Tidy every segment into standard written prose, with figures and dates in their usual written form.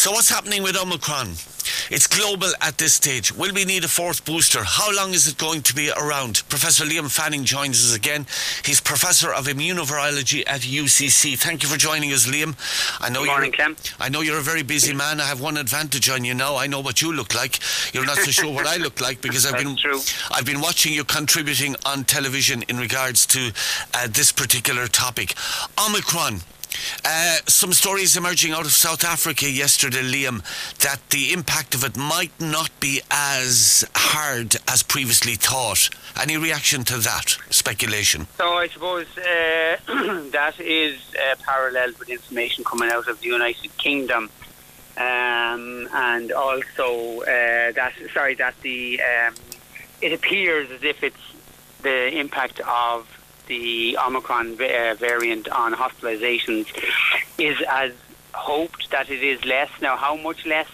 So what's happening with Omicron? It's global at this stage. Will we need a fourth booster? How long is it going to be around? Professor Liam Fanning joins us again. He's Professor of Immunovirology at UCC. Thank you for joining us, Liam. Good morning, Clem. I know you're a very busy man. I have one advantage on you now. I know what you look like. You're not so sure what I look like because I've been watching you contributing on television in regards to this particular topic. Omicron. Some stories emerging out of South Africa yesterday, Liam, that the impact of it might not be as hard as previously thought. Any reaction to that speculation? So I suppose that is parallel with information coming out of the United Kingdom, and also that it appears as if it's the impact of the Omicron variant on hospitalizations is as hoped, that it is less. Now, how much less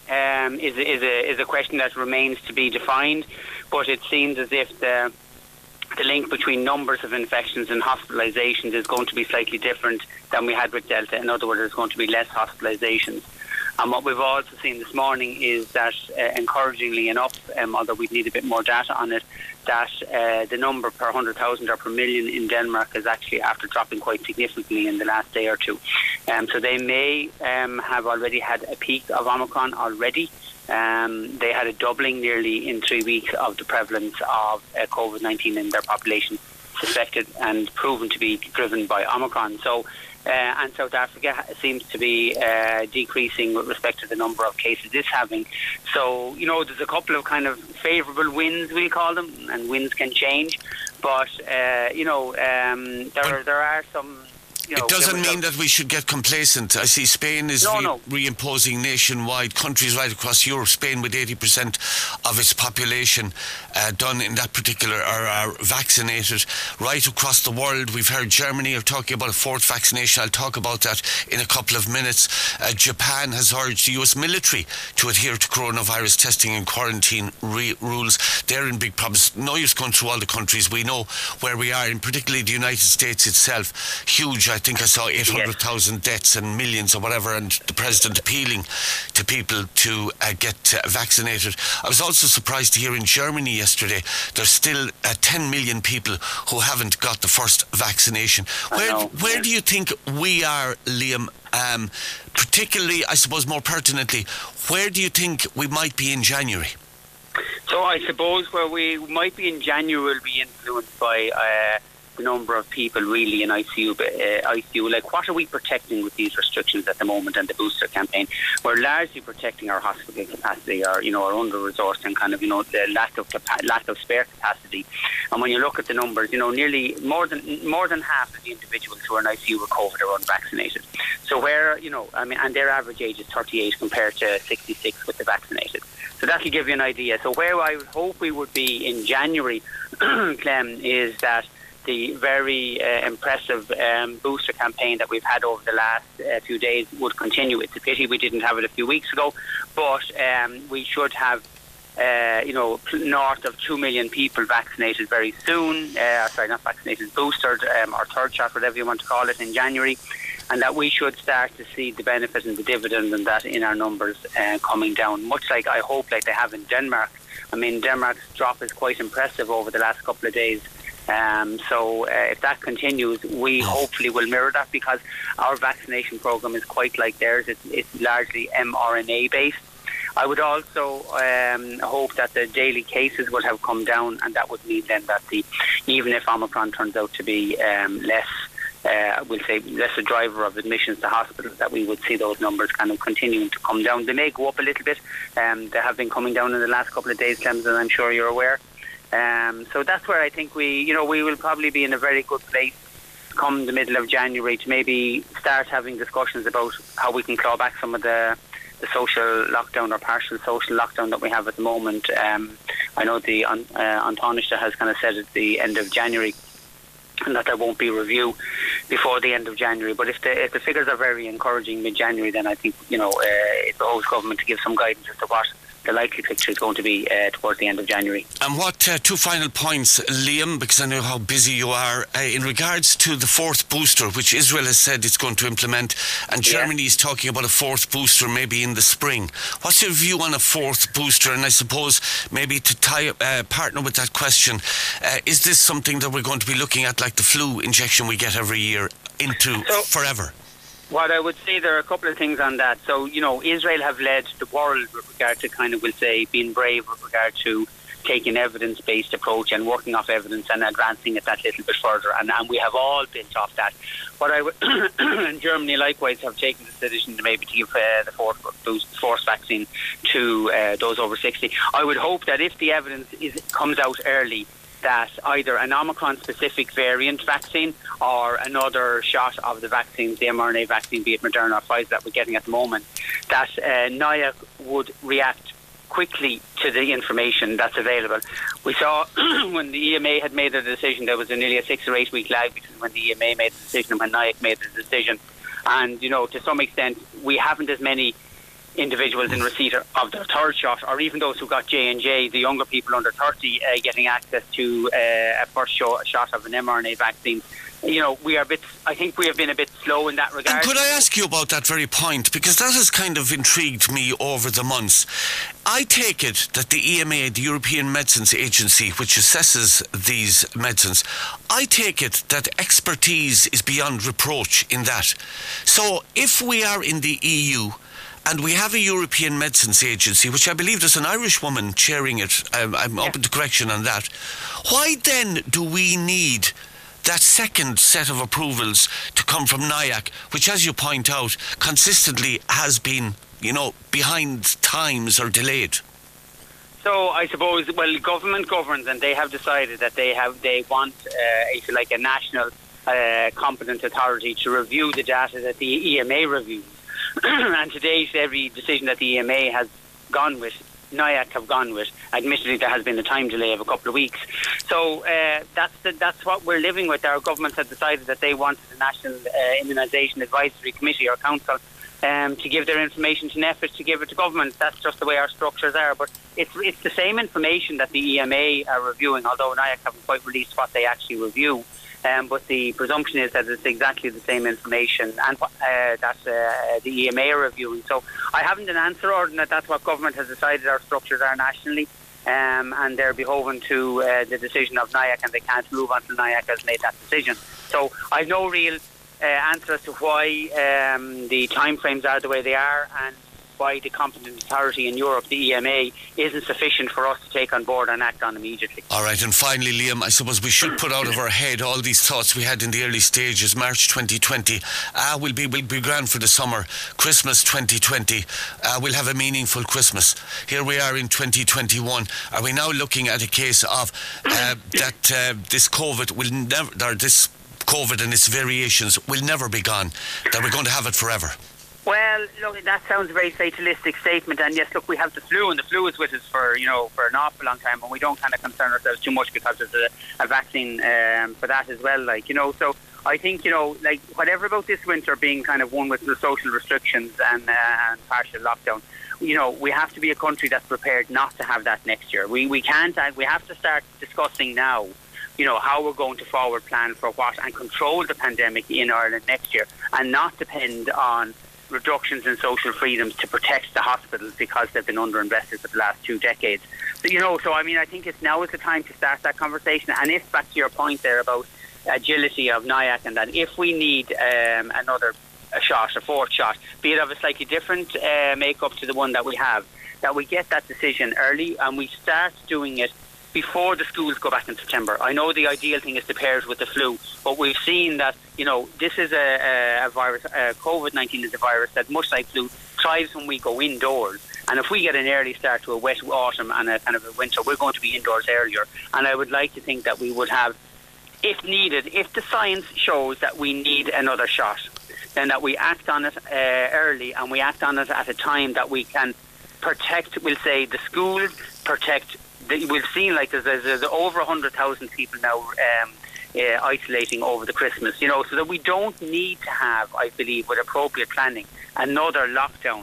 is a question that remains to be defined, but it seems as if the link between numbers of infections and hospitalizations is going to be slightly different than we had with Delta. In other words, there's going to be less hospitalizations. And what we've also seen this morning is that, encouragingly enough, although we'd need a bit more data on it, that the number per 100,000 or per million in Denmark is actually after dropping quite significantly in the last day or two. So they may have already had a peak of Omicron already. They had a doubling nearly in 3 weeks of the prevalence of COVID-19 in their population, suspected and proven to be driven by Omicron. So, and South Africa seems to be decreasing with respect to the number of cases it's having. So, there's a couple of kind of favourable wins, we'll call them, and wins can change. But, there are some... It doesn't mean that we should get complacent. I see Spain is reimposing nationwide, countries right across Europe. Spain with 80% of its population done in that particular are vaccinated. Right across the world, we've heard Germany are talking about a fourth vaccination. I'll talk about that in a couple of minutes. Japan has urged the US military to adhere to coronavirus testing and quarantine rules. They're in big problems. No use going through all the countries. We know where we are, and particularly the United States itself. Huge. I think I saw 800,000 deaths and millions or whatever, and the President appealing to people to get vaccinated. I was also surprised to hear in Germany yesterday there's still 10 million people who haven't got the first vaccination. Where do you think we are, Liam? Particularly, I suppose more pertinently, where do you think we might be in January? So I suppose where we might be in January will be influenced by... the number of people really in ICU. Like, what are we protecting with these restrictions at the moment and the booster campaign? We're largely protecting our hospital capacity, our under-resourced and kind of, the lack of spare capacity. And when you look at the numbers, nearly more than half of the individuals who are in ICU with COVID are unvaccinated. So where, and their average age is 38 compared to 66 with the vaccinated. So that'll give you an idea. So where I would hope we would be in January, Clem, is that the very impressive booster campaign that we've had over the last few days would continue. It's a pity we didn't have it a few weeks ago, but we should have, north of 2 million people vaccinated very soon. Not vaccinated, boosted, or third shot, whatever you want to call it, in January. And that we should start to see the benefit and the dividend and that in our numbers coming down, much like I hope like they have in Denmark. I mean, Denmark's drop is quite impressive over the last couple of days. So if that continues, we hopefully will mirror that, because our vaccination program is quite like theirs. It's largely mRNA based. I would also hope that the daily cases would have come down, and that would mean then that even if Omicron turns out to be less a driver of admissions to hospitals, that we would see those numbers kind of continuing to come down. They may go up a little bit. They have been coming down in the last couple of days, Clemson, and I'm sure you're aware. So that's where I think we will probably be in a very good place come the middle of January to maybe start having discussions about how we can claw back some of the social lockdown or partial social lockdown that we have at the moment. I know the An Taoiseach has kind of said at the end of January and that there won't be review before the end of January. But if the figures are very encouraging mid-January, then I think it's always government to give some guidance as to what the likely picture is going to be towards the end of January. And what, two final points, Liam, because I know how busy you are, in regards to the fourth booster, which Israel has said it's going to implement, and Germany is talking about a fourth booster maybe in the spring. What's your view on a fourth booster? And I suppose maybe to partner with that question, is this something that we're going to be looking at like the flu injection we get every year into forever? What I would say, there are a couple of things on that. So, you know, Israel have led the world with regard to kind of, we'll say, being brave with regard to taking evidence-based approach and working off evidence and advancing it that little bit further. And we have all built off that. What I would, and Germany likewise have taken the decision to maybe to give the fourth vaccine to those over 60. I would hope that if the evidence comes out early, that either an Omicron-specific variant vaccine or another shot of the vaccines, the mRNA vaccine, be it Moderna or Pfizer that we're getting at the moment, that NIAC would react quickly to the information that's available. We saw when the EMA had made the decision, there was nearly a 6 or 8 week lag between when the EMA made the decision and when NIAC made the decision. And, you know, to some extent, we haven't as many individuals in receipt of their third shot, or even those who got J&J, the younger people under 30, getting access to a first shot of an mRNA vaccine. You know, I think we have been a bit slow in that regard. And could I ask you about that very point? Because that has kind of intrigued me over the months. I take it that the EMA, the European Medicines Agency, which assesses these medicines, I take it that expertise is beyond reproach in that. So if we are in the EU, and we have a European Medicines Agency, which I believe there's an Irish woman chairing it. I'm open to correction on that. Why then do we need that second set of approvals to come from NIAC, which, as you point out, consistently has been, you know, behind times or delayed? So I suppose, well, government governs, and they have decided that they want, if you like, a national competent authority to review the data that the EMA reviews. And to date, every decision that the EMA has gone with, NIAC have gone with. Admittedly, there has been a time delay of a couple of weeks. So that's what we're living with. Our governments have decided that they wanted the National Immunisation Advisory Committee or Council to give their information to NPHET, to give it to government. That's just the way our structures are. But it's the same information that the EMA are reviewing, although NIAC haven't quite released what they actually review. But the presumption is that it's exactly the same information and that the EMA are reviewing. So I haven't an answer, other than that that's what government has decided our structures are nationally, and they're beholden to the decision of NIAC, and they can't move until NIAC has made that decision. So I've no real answer as to why the timeframes are the way they are, and why the competent authority in Europe, the EMA, isn't sufficient for us to take on board and act on immediately. All right, and finally, Liam, I suppose we should put out of our head all these thoughts we had in the early stages. March 2020 will be grand for the summer. Christmas 2020 we'll have a meaningful Christmas. Here we are in 2021. Are we now looking at a case of this COVID will never, or this COVID and its variations will never be gone, that we're going to have it forever? Well, look, that sounds a very fatalistic statement, and yes, look, we have the flu, and the flu is with us for an awful long time, and we don't kind of concern ourselves too much because there's a vaccine for that as well, so I think, whatever about this winter being kind of one with the social restrictions and partial lockdown, we have to be a country that's prepared not to have that next year. We have to start discussing now, how we're going to forward plan for what and control the pandemic in Ireland next year, and not depend on reductions in social freedoms to protect the hospitals because they've been underinvested for the last 2 decades. So I think now is the time to start that conversation. And if, back to your point there about agility of NIAC, and that if we need another shot, a fourth shot, be it of a slightly different makeup to the one that we have, that we get that decision early and we start doing it before the schools go back in September. I know the ideal thing is to pair it with the flu, but we've seen that, this is a virus, COVID-19 is a virus that, much like flu, thrives when we go indoors. And if we get an early start to a wet autumn and a kind of a winter, we're going to be indoors earlier. And I would like to think that we would have, if needed, if the science shows that we need another shot, then that we act on it early, and we act on it at a time that we can protect, we'll say, the schools, protect. We've seen there's over 100,000 people now isolating over the Christmas, so that we don't need to have, I believe, with appropriate planning, another lockdown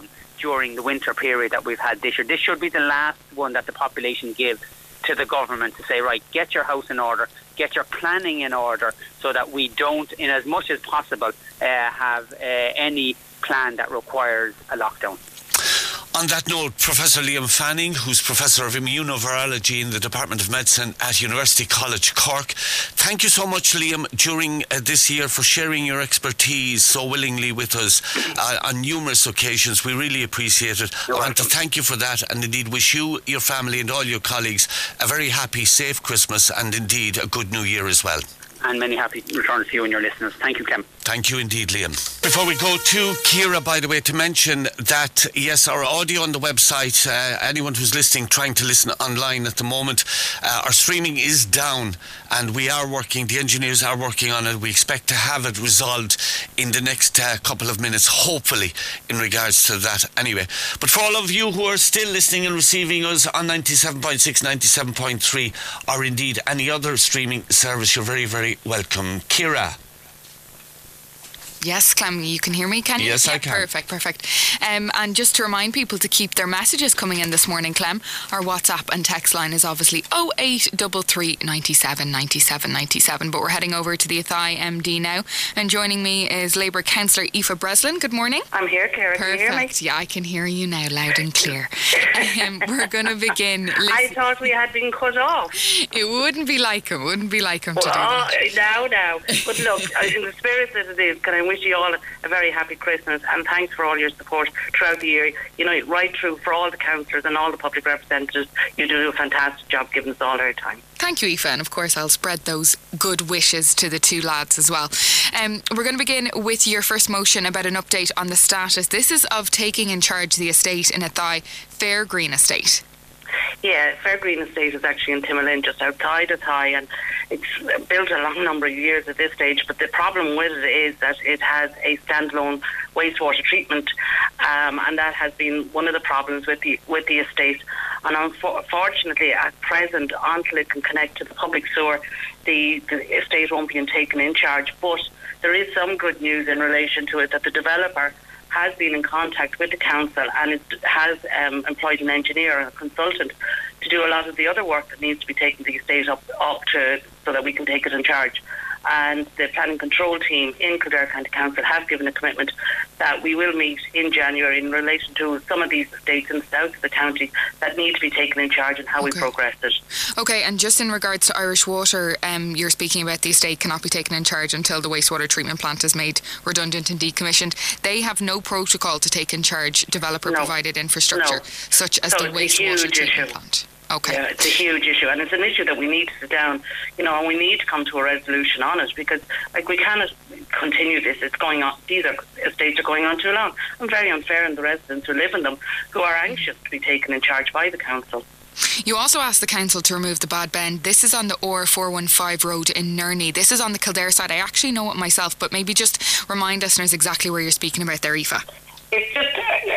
during the winter period that we've had this year. This should be the last one that the population gives to the government to say, right, get your house in order, get your planning in order, so that we don't, in as much as possible, have any plan that requires a lockdown. On that note, Professor Liam Fanning, who's Professor of Immunovirology in the Department of Medicine at University College Cork, thank you so much, Liam, during this year for sharing your expertise so willingly with us on numerous occasions. We really appreciate it. I want to thank you for that, and indeed wish you, your family and all your colleagues a very happy, safe Christmas, and indeed a good New Year as well. And many happy returns to you and your listeners. Thank you, Clem. Thank you indeed, Liam. Before we go to Ciara, by the way, to mention that, yes, our audio on the website, anyone who's listening, trying to listen online at the moment, our streaming is down, and we are working, the engineers are working on it. We expect to have it resolved in the next couple of minutes, hopefully, in regards to that anyway. But for all of you who are still listening and receiving us on 97.6, 97.3, or indeed any other streaming service, you're very, very welcome. Ciara. Yes, Clem, you can hear me, can you? Yes, I can. Perfect. And just to remind people to keep their messages coming in this morning, Clem, our WhatsApp and text line is obviously 0833 97 97 97. But we're heading over to the Athy MD now. And joining me is Labour Councillor Aoife Breslin. Good morning. I'm here, Ciara. Perfect. Can you hear me? Yeah, I can hear you now, loud and clear. We're going to begin. I thought we had been cut off. It wouldn't be like him today. Now. But look, in the spirit that it is, can I wish you all a very happy Christmas, and thanks for all your support throughout the year. You know, right through for all the councillors and all the public representatives, you do a fantastic job giving us all our time. Thank you, Aoife, and of course I'll spread those good wishes to the two lads as well. We're going to begin with your first motion about an update on the status. This is of taking in charge the estate in Athy, Fairgreen Estate. Yeah, Fairgreen Estate is actually in Timolin, just outside Athy, and it's built a long number of years at this stage, but the problem with it is that it has a standalone wastewater treatment, and that has been one of the problems with the estate. And unfortunately, at present, until it can connect to the public sewer, the estate won't be taken in charge. But there is some good news in relation to it, that the developer has been in contact with the council, and it has employed an engineer and a consultant to do a lot of the other work that needs to be taken the estate up to, so that we can take it in charge. And the planning control team in Kildare County Council have given a commitment that we will meet in January in relation to some of these estates in the south of the county that need to be taken in charge and how we progress it. Okay, and just in regards to Irish Water, you're speaking about the estate cannot be taken in charge until the wastewater treatment plant is made redundant and decommissioned. They have no protocol to take in charge developer-provided infrastructure, such as the wastewater treatment plant. Okay. Yeah, it's a huge issue, and it's an issue that we need to sit down, and we need to come to a resolution on it, because we cannot continue this. It's going on. These estates are going on too long, and very unfair on the residents who live in them, who are anxious to be taken in charge by the council. You also asked the council to remove the bad bend. This is on the R415 road in Nerney. This is on the Kildare side. I actually know it myself, but maybe just remind us exactly where you're speaking about there, Aoife. It's just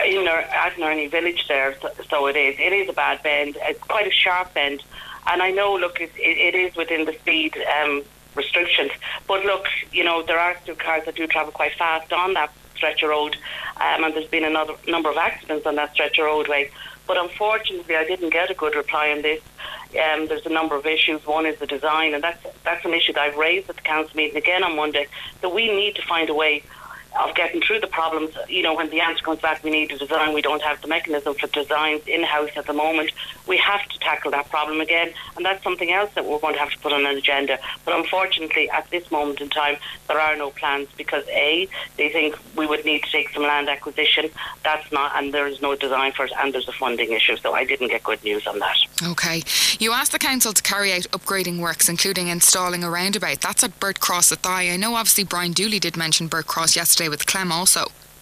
at Nerney village there, so it is. It is a bad bend. It's quite a sharp bend, and I know. Look, it is within the speed restrictions, but look, there are still cars that do travel quite fast on that stretch of road, and there's been another number of accidents on that stretch of roadway. But unfortunately, I didn't get a good reply on this. There's a number of issues. One is the design, and that's an issue that I've raised at the council meeting again on Monday. That we need to find a way of getting through the problems. When the answer comes back, we need a design. We don't have the mechanism for designs in-house at the moment. We have to tackle that problem again, and that's something else that we're going to have to put on an agenda. But unfortunately, at this moment in time, there are no plans, because A, they think we would need to take some land acquisition. That's not, and there is no design for it, and there's a funding issue. So I didn't get good news on that. Okay. You asked the council to carry out upgrading works, including installing a roundabout. That's at Burt Cross Athy. I know obviously Brian Dooley did mention Burt Cross yesterday with Clem also.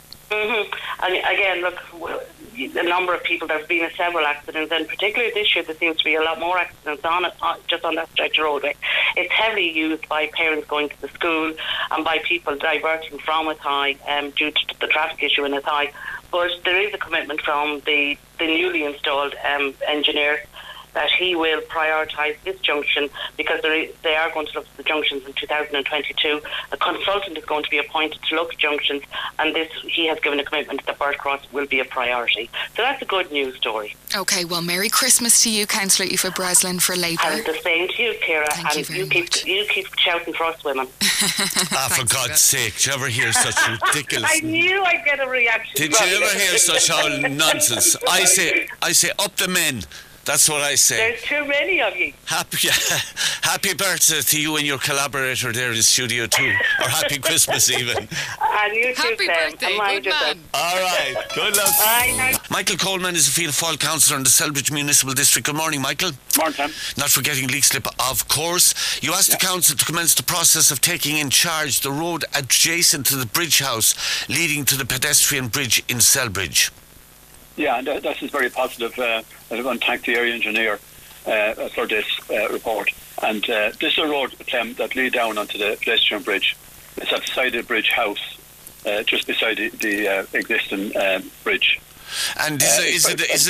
And again, look, a number of people, there have been several accidents, and particularly this year there seems to be a lot more accidents on it, just on that stretch of roadway. It's heavily used by parents going to the school and by people diverting from Athy due to the traffic issue in Athy. But there is a commitment from the newly installed engineers that he will prioritise this junction, because they are going to look at the junctions in 2022. A consultant is going to be appointed to look at junctions, and he has given a commitment that Bird Cross will be a priority. So that's a good news story. OK, well, Merry Christmas to you, Councillor Aoife Breslin for Labour. And the same to you, Ciara. Thank you very much. You keep shouting for us women. For God's sake, did you ever hear such ridiculous... I knew I'd get a reaction. Did you ever hear such nonsense? I say, up the men. That's what I say. There's too many of you. Happy birthday to you and your collaborator there in Studio 2. Or happy Christmas even. And you too, happy birthday, good man. All right, good luck. Bye. Michael Coleman is a Fianna Fáil councillor in the Selbridge Municipal District. Good morning, Michael. Morning, Sam. Not forgetting Leixlip, of course. You asked the council to commence the process of taking in charge the road adjacent to the bridge house leading to the pedestrian bridge in Selbridge. Yeah, and that is very positive. I want to thank the area engineer for this report. And this is a road, Clem, that lead down onto the pedestrian bridge. It's at the side of the bridge house, just beside the existing bridge. And is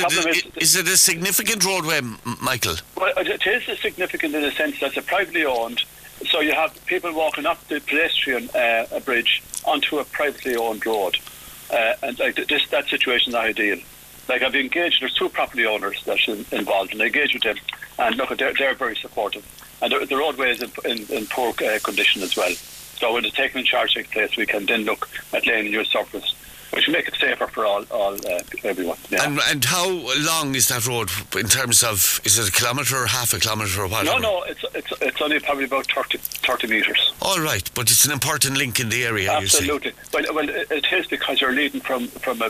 it a significant roadway, Michael? Well, it is significant in the sense that it's privately owned. So you have people walking up the pedestrian bridge onto a privately owned road. And like that situation is not ideal. Like, I've engaged, there's 2 property owners that's involved, and I engaged with them, and look, they're very supportive. And the roadway is in poor condition as well. So when the taking in charge takes place, we can then look at laying a new surface, which will make it safer for everyone. Yeah. And how long is that road in terms of, is it a kilometre or half a kilometre or whatever? No, it's only probably about 30 metres. All right, but it's an important link in the area. Absolutely. Well, it is, because you're leading from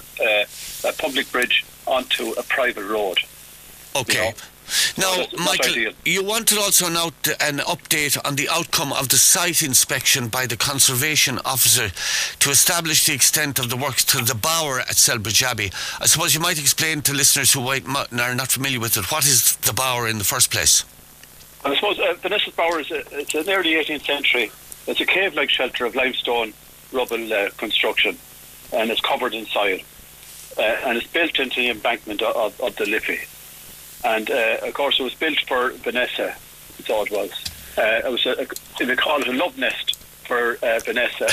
a public bridge onto a private road. Okay. Now, Michael, you wanted also an update on the outcome of the site inspection by the Conservation Officer to establish the extent of the works to the Bower at Selbridge Abbey. I suppose you might explain to listeners who are not familiar with it, what is the Bower in the first place? I suppose Vanessa's Bower it's an early 18th century. It's a cave-like shelter of limestone rubble construction, and it's covered in soil. And it's built into the embankment of the Liffey. And, of course, it was built for Vanessa, so it was. They call it a love nest for Vanessa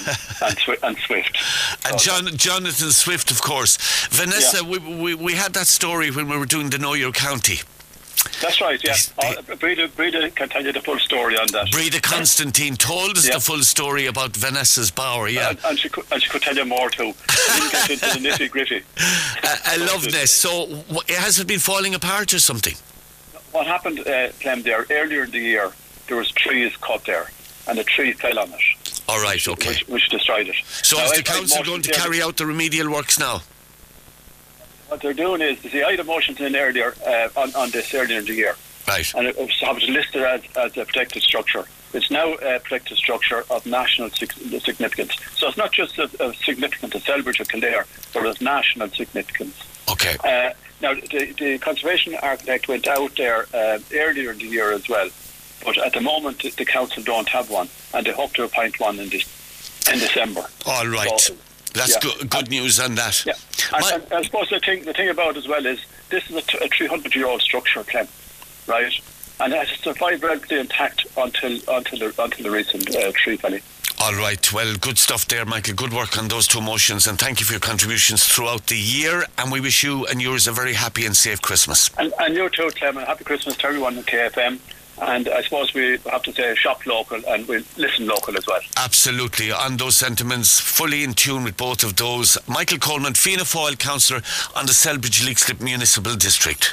and Swift. And Jonathan Swift, of course. Vanessa, we had that story when we were doing the Know Your County. That's right, yeah. Breda can tell you the full story on that. Breda Constantine told us the full story about Vanessa's Bower, yeah. And she could tell you more too. She didn't get into the nitty-gritty. A love nest. So has it been falling apart or something? What happened, Clem, there, earlier in the year, there was trees cut there, and a tree fell on it. All right, okay. Which destroyed it. So is the council going to carry out the remedial works now? What they're doing is, I had a motion in earlier on this earlier in the year. Right. And it was listed as a protected structure. It's now a protected structure of national significance. So it's not just a significant to Selbridge or Kildare, but it's national significance. Okay. Now, the conservation architect went out there earlier in the year as well, but at the moment the council don't have one, and they hope to appoint one in December. All right. So, that's good news on that. Yeah. And I suppose the thing about it as well is, this is a 300-year-old structure, Clem, right? And it has survived relatively intact until the recent tree felling. All right. Well, good stuff there, Michael. Good work on those 2 motions, and thank you for your contributions throughout the year. And we wish you and yours a very happy and safe Christmas. And you too, Clem, and happy Christmas to everyone in KFM. And I suppose we have to say shop local and we listen local as well. Absolutely. On those sentiments, fully in tune with both of those. Michael Coleman, Fianna Fáil councillor on the Selbridge Leixlip Municipal District.